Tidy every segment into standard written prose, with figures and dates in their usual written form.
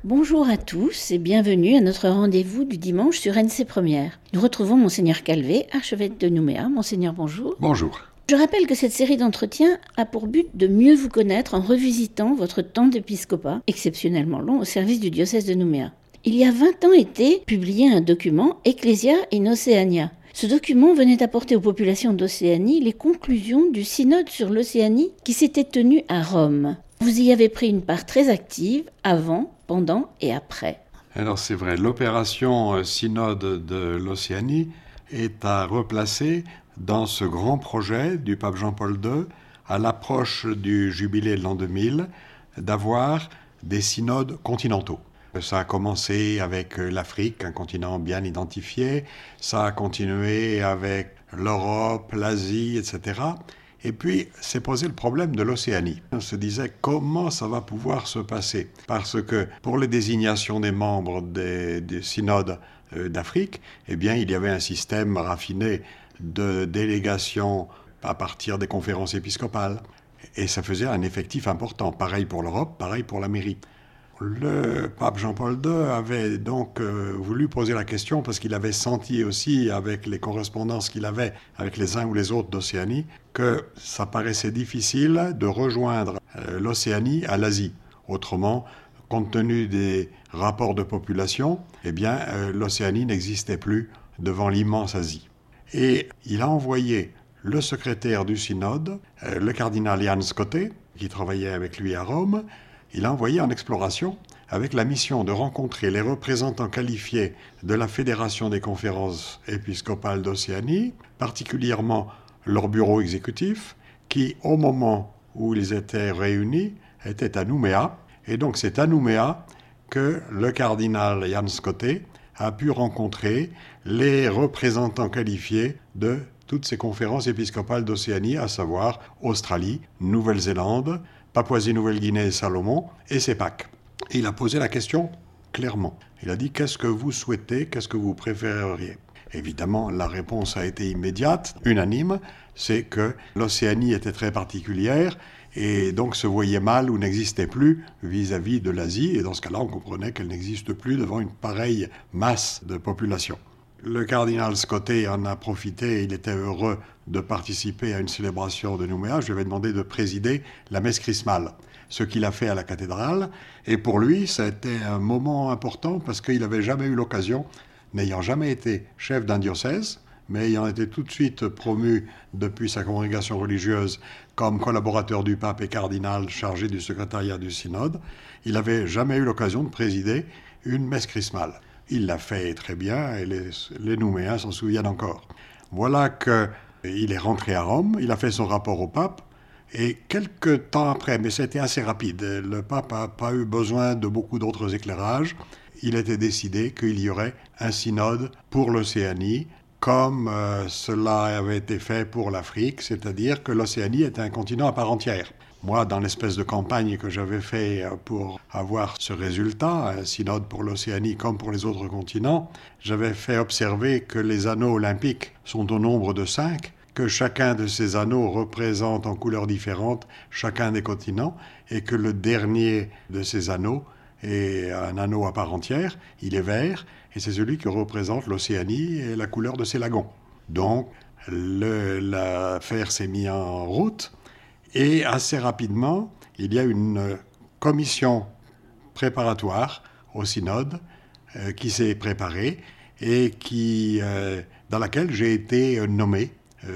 Bonjour à tous et bienvenue à notre rendez-vous du dimanche sur NC Première. Nous retrouvons Monseigneur Calvé, archevêque de Nouméa. Monseigneur, bonjour. Bonjour. Je rappelle que cette série d'entretiens a pour but de mieux vous connaître en revisitant votre temps d'épiscopat, exceptionnellement long, au service du diocèse de Nouméa. Il y a 20 ans était publié un document, Ecclesia in Oceania. Ce document venait apporter aux populations d'Océanie les conclusions du synode sur l'Océanie qui s'était tenu à Rome. Vous y avez pris une part très active avant, pendant et après. Alors c'est vrai, l'opération synode de l'Océanie est à replacer dans ce grand projet du pape Jean-Paul II, à l'approche du jubilé de l'an 2000, d'avoir des synodes continentaux. Ça a commencé avec l'Afrique, un continent bien identifié, ça a continué avec l'Europe, l'Asie, etc. Et puis, s'est posé le problème de l'Océanie. On se disait comment ça va pouvoir se passer. Parce que pour les désignations des membres des synodes d'Afrique, eh bien, il y avait un système raffiné de délégation à partir des conférences épiscopales. Et ça faisait un effectif important. Pareil pour l'Europe, pareil pour l'Amérique. Le pape Jean-Paul II avait donc voulu poser la question parce qu'il avait senti aussi, avec les correspondances qu'il avait avec les uns ou les autres d'Océanie, que ça paraissait difficile de rejoindre l'Océanie à l'Asie. Autrement, compte tenu des rapports de population, eh bien, l'Océanie n'existait plus devant l'immense Asie. Et il a envoyé le secrétaire du synode, le cardinal Jan Scotte, qui travaillait avec lui à Rome. Il a envoyé en exploration avec la mission de rencontrer les représentants qualifiés de la Fédération des conférences épiscopales d'Océanie, particulièrement leur bureau exécutif, qui, au moment où ils étaient réunis, était à Nouméa. Et donc c'est à Nouméa que le cardinal Jan Scotte a pu rencontrer les représentants qualifiés de toutes ces conférences épiscopales d'Océanie, à savoir Australie, Nouvelle-Zélande, Papouasie-Nouvelle-Guinée et Salomon, et CEPAC. Et il a posé la question clairement. Il a dit « Qu'est-ce que vous souhaitez ? Qu'est-ce que vous préféreriez ?» Évidemment, la réponse a été immédiate, unanime, c'est que l'Océanie était très particulière et donc se voyait mal ou n'existait plus vis-à-vis de l'Asie. Et dans ce cas-là, on comprenait qu'elle n'existe plus devant une pareille masse de population. Le cardinal Scotte en a profité, il était heureux de participer à une célébration de Nouméa. Je lui avais demandé de présider la messe chrismale, ce qu'il a fait à la cathédrale. Et pour lui, ça a été un moment important parce qu'il n'avait jamais eu l'occasion, n'ayant jamais été chef d'un diocèse, mais ayant été tout de suite promu depuis sa congrégation religieuse comme collaborateur du pape et cardinal chargé du secrétariat du synode, il n'avait jamais eu l'occasion de présider une messe chrismale. Il l'a fait très bien et les Nouméens s'en souviennent encore. Voilà qu'il est rentré à Rome, il a fait son rapport au pape et quelques temps après, mais c'était assez rapide, le pape n'a pas eu besoin de beaucoup d'autres éclairages, il était décidé qu'il y aurait un synode pour l'Océanie comme cela avait été fait pour l'Afrique, c'est-à-dire que l'Océanie était un continent à part entière. Moi, dans l'espèce de campagne que j'avais fait pour avoir ce résultat, un synode pour l'Océanie comme pour les autres continents, j'avais fait observer que les anneaux olympiques sont au nombre de 5, que chacun de ces anneaux représente en couleurs différentes chacun des continents, et que le dernier de ces anneaux est un anneau à part entière, il est vert, et c'est celui qui représente l'Océanie et la couleur de ses lagons. Donc, l'affaire s'est mise en route, et assez rapidement, il y a une commission préparatoire au synode qui s'est préparée et dans laquelle j'ai été nommé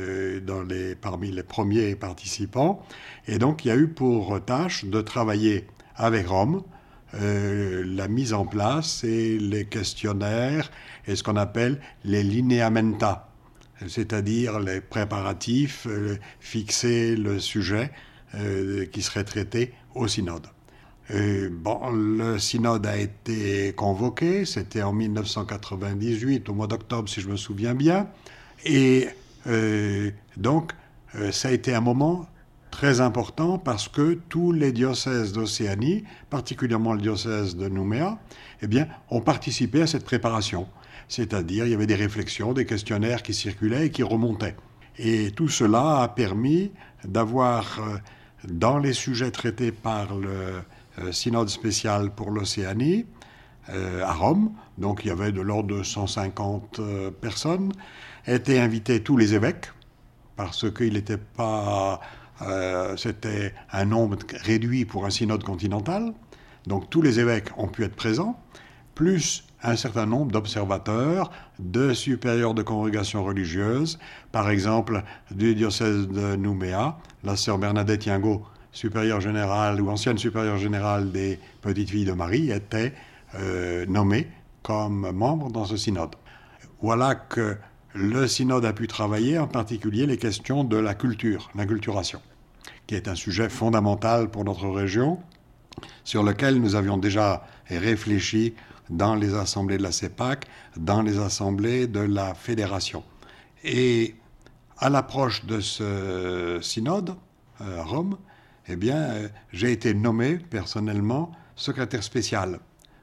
parmi les premiers participants. Et donc, il y a eu pour tâche de travailler avec Rome, la mise en place et les questionnaires et ce qu'on appelle les lineamenta, c'est-à-dire les préparatifs, fixer le sujet qui serait traité au synode. Le synode a été convoqué, c'était en 1998, au mois d'octobre si je me souviens bien, et donc ça a été un moment très important parce que tous les diocèses d'Océanie, particulièrement le diocèse de Nouméa, eh bien, ont participé à cette préparation. C'est-à-dire, il y avait des réflexions, des questionnaires qui circulaient et qui remontaient. Et tout cela a permis d'avoir, dans les sujets traités par le synode spécial pour l'Océanie, à Rome, donc il y avait de l'ordre de 150 personnes, étaient invités tous les évêques, parce qu'il n'était pas... c'était un nombre réduit pour un synode continental, donc tous les évêques ont pu être présents, plus un certain nombre d'observateurs, de supérieurs de congrégations religieuses, par exemple du diocèse de Nouméa, la sœur Bernadette Yingo, supérieure générale ou ancienne supérieure générale des Petites Filles de Marie, était nommée comme membre dans ce synode. Voilà que le synode a pu travailler en particulier les questions de la culture, l'inculturation, qui est un sujet fondamental pour notre région, sur lequel nous avions déjà réfléchi dans les assemblées de la CEPAC, dans les assemblées de la Fédération. Et à l'approche de ce synode, à Rome, eh bien, j'ai été nommé personnellement secrétaire spécial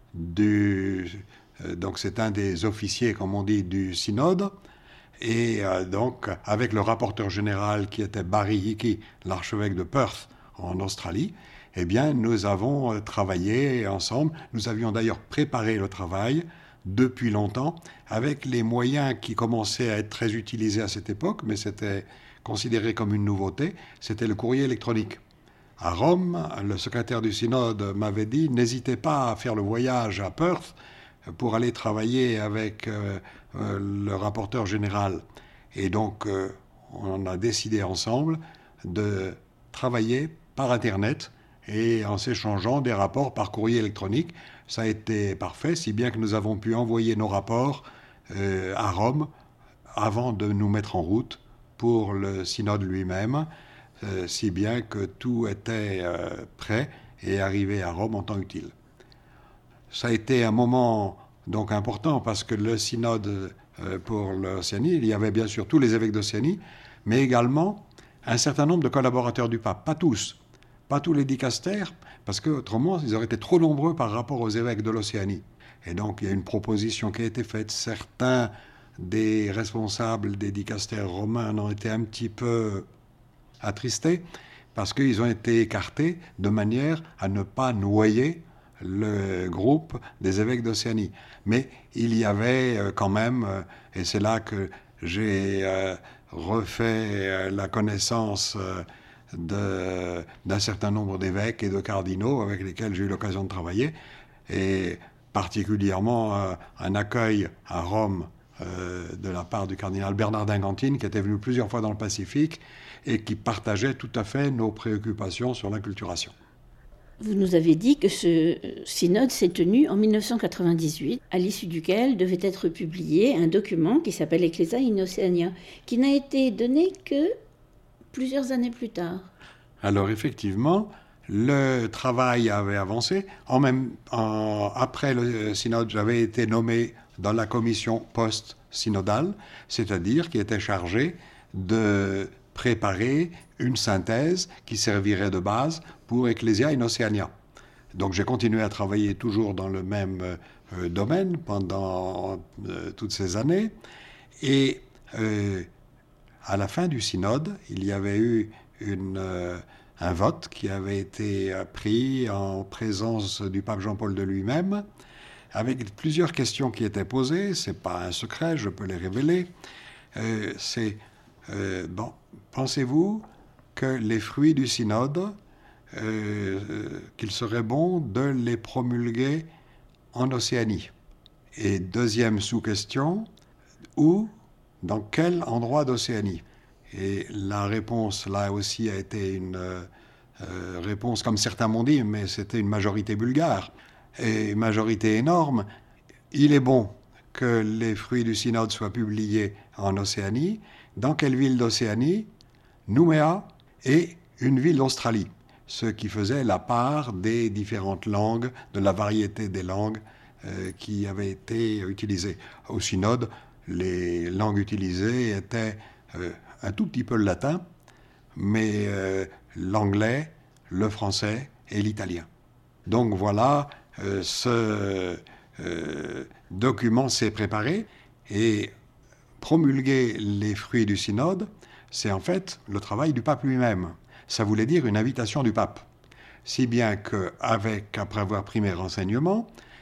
donc c'est un des officiers, comme on dit, du synode. Et donc, avec le rapporteur général qui était Barry Hickey, l'archevêque de Perth, en Australie, eh bien, nous avons travaillé ensemble. Nous avions d'ailleurs préparé le travail depuis longtemps, avec les moyens qui commençaient à être très utilisés à cette époque, mais c'était considéré comme une nouveauté, c'était le courrier électronique. À Rome, le secrétaire du synode m'avait dit « N'hésitez pas à faire le voyage à Perth pour aller travailler avec le rapporteur général. » Et donc, on a décidé ensemble de travailler par Internet et en s'échangeant des rapports par courrier électronique. Ça a été parfait, si bien que nous avons pu envoyer nos rapports à Rome avant de nous mettre en route pour le synode lui-même, si bien que tout était prêt et arrivé à Rome en temps utile. Ça a été un moment donc important parce que le synode pour l'Océanie, il y avait bien sûr tous les évêques d'Océanie, mais également un certain nombre de collaborateurs du pape, pas tous les dicastères, parce qu'autrement, ils auraient été trop nombreux par rapport aux évêques de l'Océanie. Et donc, il y a une proposition qui a été faite. Certains des responsables des dicastères romains en ont été un petit peu attristés, parce qu'ils ont été écartés de manière à ne pas noyer le groupe des évêques d'Océanie. Mais il y avait quand même, et c'est là que j'ai refait la connaissance d'un certain nombre d'évêques et de cardinaux avec lesquels j'ai eu l'occasion de travailler, et particulièrement un accueil à Rome de la part du cardinal Bernard d'Ingantine, qui était venu plusieurs fois dans le Pacifique et qui partageait tout à fait nos préoccupations sur l'inculturation. Vous nous avez dit que ce synode s'est tenu en 1998, à l'issue duquel devait être publié un document qui s'appelle Ecclesia in Oceania, qui n'a été donné que plusieurs années plus tard. Alors effectivement, le travail avait avancé. Après le synode, j'avais été nommé dans la commission post-synodale, c'est-à-dire qui était chargée de préparer une synthèse qui servirait de base pour Ecclesia in Oceania. Donc j'ai continué à travailler toujours dans le même domaine pendant toutes ces années. Et à la fin du synode, il y avait eu un vote qui avait été pris en présence du pape Jean-Paul II lui-même, avec plusieurs questions qui étaient posées. Ce n'est pas un secret, je peux les révéler. Pensez-vous que les fruits du synode, qu'il serait bon de les promulguer en Océanie? Et deuxième sous-question, où, dans quel endroit d'Océanie? Et la réponse, là aussi, a été une réponse, comme certains m'ont dit, mais c'était une majorité bulgare, et une majorité énorme. Il est bon que les fruits du synode soient publiés en Océanie. Dans quelle ville d'Océanie? Nouméa et une ville d'Australie, ce qui faisait la part des différentes langues, de la variété des langues qui avaient été utilisées. Au synode, les langues utilisées étaient un tout petit peu le latin, mais l'anglais, le français et l'italien. Donc voilà, ce document s'est préparé, et promulguer les fruits du synode, c'est en fait le travail du pape lui-même. Ça voulait dire une invitation du pape. Si bien qu'après avoir pris mes renseignements,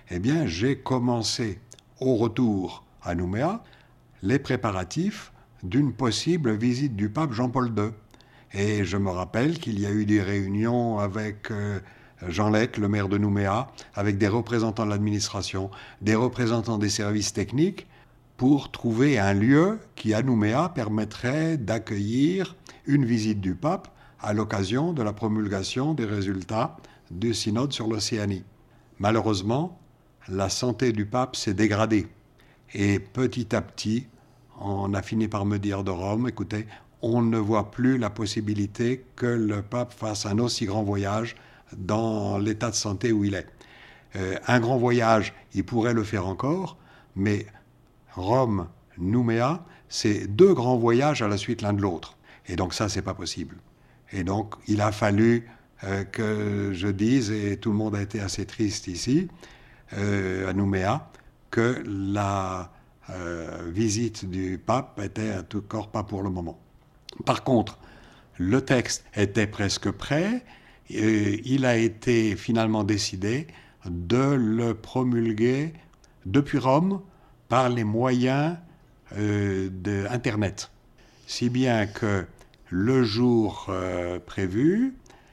eh bien, j'ai commencé au retour à Nouméa les préparatifs d'une possible visite du pape Jean-Paul II. Et je me rappelle qu'il y a eu des réunions avec Jean Lec, le maire de Nouméa, avec des représentants de l'administration, des représentants des services techniques, pour trouver un lieu qui, à Nouméa, permettrait d'accueillir une visite du pape à l'occasion de la promulgation des résultats du synode sur l'Océanie. Malheureusement, la santé du pape s'est dégradée. Et petit à petit, on a fini par me dire de Rome, écoutez, on ne voit plus la possibilité que le pape fasse un aussi grand voyage dans l'état de santé où il est. Un grand voyage, il pourrait le faire encore, mais Rome, Nouméa, c'est 2 grands voyages à la suite l'un de l'autre. Et donc ça, c'est pas possible. Et donc, il a fallu que je dise, et tout le monde a été assez triste ici, à Nouméa, que la visite du pape était tout corps pas pour le moment. Par contre, le texte était presque prêt. Il a été finalement décidé de le promulguer depuis Rome par les moyens d'Internet. Si bien que le jour prévu,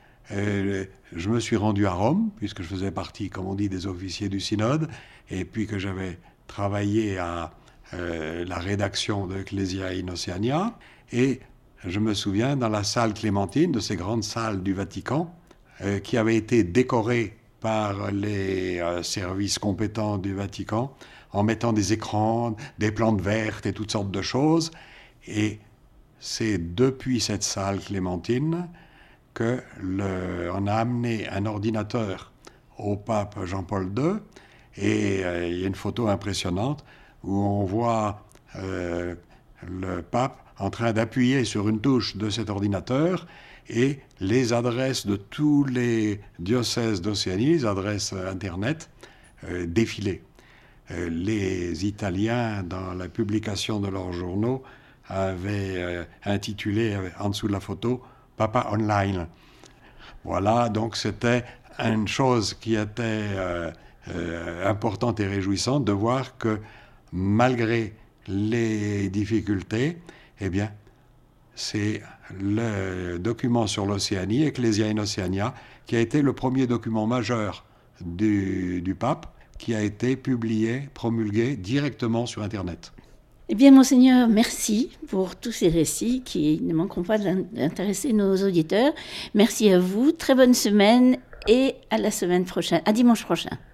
je me suis rendu à Rome, puisque je faisais partie, comme on dit, des officiers du synode, et puis que j'avais travaillé à la rédaction de Ecclesia in Oceania. Et je me souviens, dans la salle Clémentine, de ces grandes salles du Vatican, qui avait été décorée par les services compétents du Vatican, en mettant des écrans, des plantes vertes et toutes sortes de choses. Et c'est depuis cette salle Clémentine qu'on a amené un ordinateur au pape Jean-Paul II. Et il y a une photo impressionnante où on voit le pape en train d'appuyer sur une touche de cet ordinateur et les adresses de tous les diocèses d'Océanie, les adresses Internet, défiler. Les Italiens, dans la publication de leurs journaux, avaient intitulé en dessous de la photo « Papa Online ». Voilà, donc c'était une chose qui était importante et réjouissante de voir que malgré les difficultés, eh bien, c'est le document sur l'Océanie, Ecclesia in Oceania, qui a été le premier document majeur du pape, qui a été publié, promulgué directement sur Internet. Eh bien, Monseigneur, merci pour tous ces récits qui ne manqueront pas d'intéresser nos auditeurs. Merci à vous, très bonne semaine et à la semaine prochaine, à dimanche prochain.